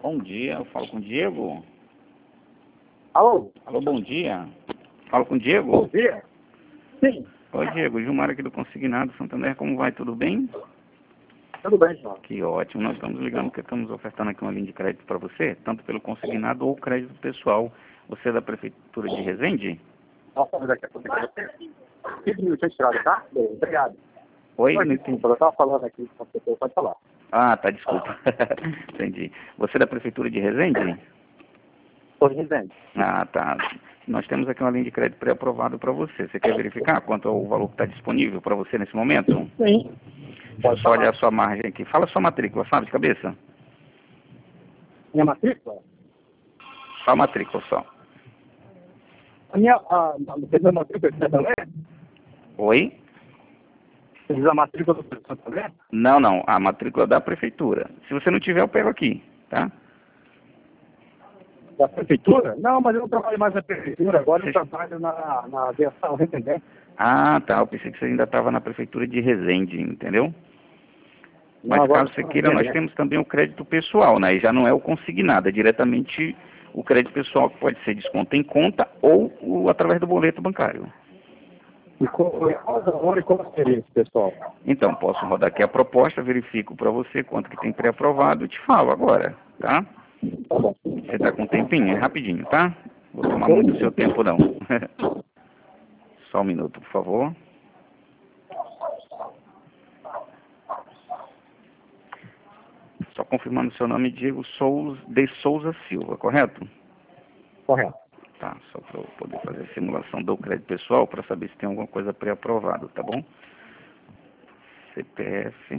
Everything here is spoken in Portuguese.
Bom dia, eu falo com o Diego. Alô? Alô, bom dia. Falo com o Bom Diego? dia. Sim, Oi, Diego, Gilmar aqui do Consignado Santander, como vai? Tudo bem? tudo bem, senhor. Que ótimo, nós estamos ligando porque estamos ofertando aqui uma linha de crédito para você, tanto pelo consignado ou crédito pessoal. Você é da Prefeitura de Resende? Nossa, mas daqui a pouco. 15 minutos de estrada, tá? Beleza, obrigado. Oi, Oi, não entendi. desculpa, eu estava falando aqui com a pessoa, pode falar. Ah, tá, desculpa. Entendi. Você é da Prefeitura de Resende? Sou residente. Ah, tá. Nós temos aqui uma linha de crédito pré-aprovado para você. Você quer verificar quanto é o valor que está disponível para você nesse momento? Sim. Deixa eu Pode só falar. olhar a sua margem aqui. Fala a sua matrícula, sabe, de cabeça? Minha matrícula? Só a matrícula, só. Você diz a matrícula do Santander? Oi? Você diz a matrícula do Santander? Não, não. A matrícula da prefeitura. Se você não tiver, eu pego aqui, tá? Da prefeitura? Não, mas eu não trabalho mais na prefeitura, agora Você- eu trabalho na aviação Resende. Ah, tá. Eu pensei que você ainda estava na prefeitura de Resende, entendeu? Não, Mas agora caso eu você estou na queira, nós Resende. temos também o crédito pessoal, né? E já não é o consignado, é diretamente o crédito pessoal, que pode ser desconto em conta ou através do boleto bancário. E como seria esse pessoal? Então, posso rodar aqui a proposta, verifico para você quanto que tem pré-aprovado e te falo agora, tá? Tá bom. Você está com um tempinho? É rapidinho, tá? Vou tomar muito do seu tempo, não. Só um minuto, por favor. Só confirmando seu nome, Diego de Souza Silva, correto? Correto. Tá, só para eu poder fazer a simulação do crédito pessoal para saber se tem alguma coisa pré-aprovada, tá bom? CPF